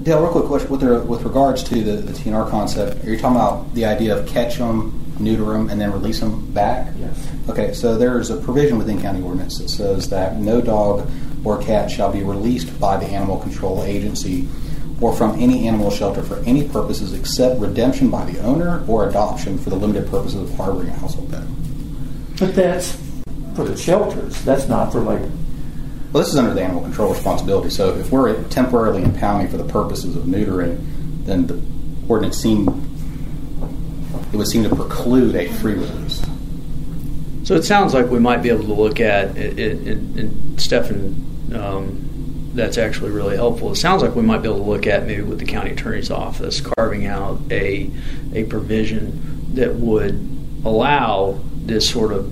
Dale, real quick question. With regards to the TNR concept, are you talking about the idea of catch them, neuter them, and then release them back? Yes. Okay, so there's a provision within county ordinance that says that no dog or cat shall be released by the animal control agency or from any animal shelter for any purposes except redemption by the owner or adoption for the limited purposes of harboring a household pet. But that's for the shelters. That's not for like... Well, this is under the animal control responsibility. So if we're temporarily impounding for the purposes of neutering, then the ordinance would seem to preclude a free release. So it sounds like we might be able to look at it, and Stefan, that's actually really helpful. It sounds like we might be able to look at, maybe with the county attorney's office, carving out a provision that would allow this sort of,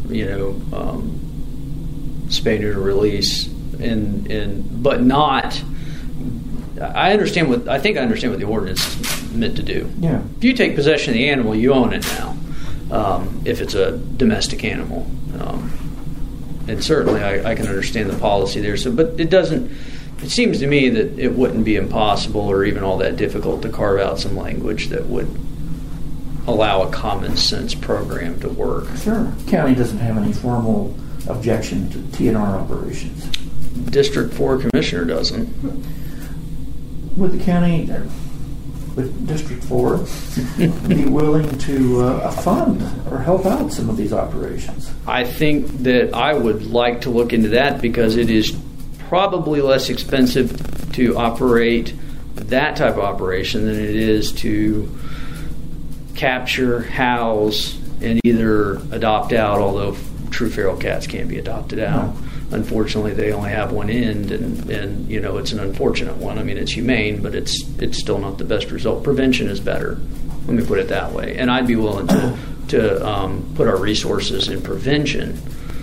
spay neuter release, but not. I understand what the ordinance is meant to do. Yeah. If you take possession of the animal, you own it now. If it's a domestic animal, and certainly I can understand the policy there. So, but it doesn't. It seems to me that it wouldn't be impossible or even all that difficult to carve out some language that would allow a common sense program to work. Sure. County doesn't have any formal objection to TNR operations. District 4 commissioner doesn't. Would the county, would District 4 be willing to fund or help out some of these operations? I think that I would like to look into that because it is probably less expensive to operate that type of operation than it is to capture, house, and either adopt out, although true feral cats can't be adopted out. No. Unfortunately, they only have one end, and it's an unfortunate one. I mean, it's humane, but it's still not the best result. Prevention is better. Let me put it that way. And I'd be willing to put our resources in prevention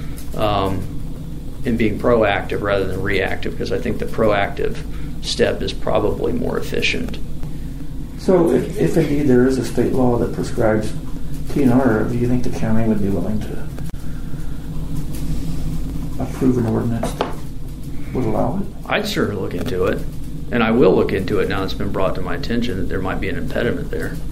and being proactive rather than reactive, because I think the proactive step is probably more efficient. So if indeed there is a state law that prescribes TNR, do you think the county would be willing to approve an ordinance that would allow it? I'd sure look into it, and I will look into it now it's been brought to my attention that there might be an impediment there.